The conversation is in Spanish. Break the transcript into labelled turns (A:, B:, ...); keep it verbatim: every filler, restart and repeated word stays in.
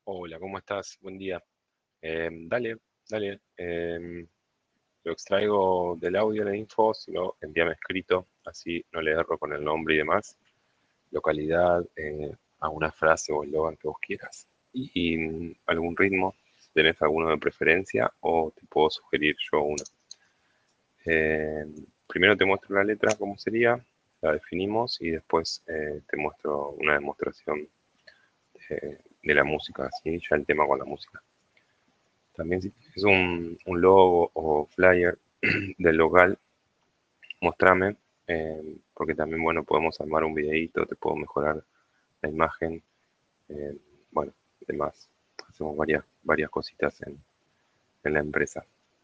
A: Hola, ¿cómo estás? Buen día. Em, dale, dale. em, lo extraigo del audio, la info, si no, envíame escrito, así no le erro con el nombre y demás, localidad, eh, alguna frase o eslogan que vos quieras. Y, y, mm, algún ritmo, si tenés alguno de preferencia, o te puedo sugerir yo uno. Em, primero te muestro la letra, cómo sería, la definimos y después eh, te muestro una demostración de, de la música, así ya el tema con la música. También si tienes un, un logo o flyer del local, mostrame, eh, porque también, bueno, podemos armar un videíto, te puedo mejorar la imagen, eh, bueno, demás. Hacemos varias, varias cositas en, en la empresa.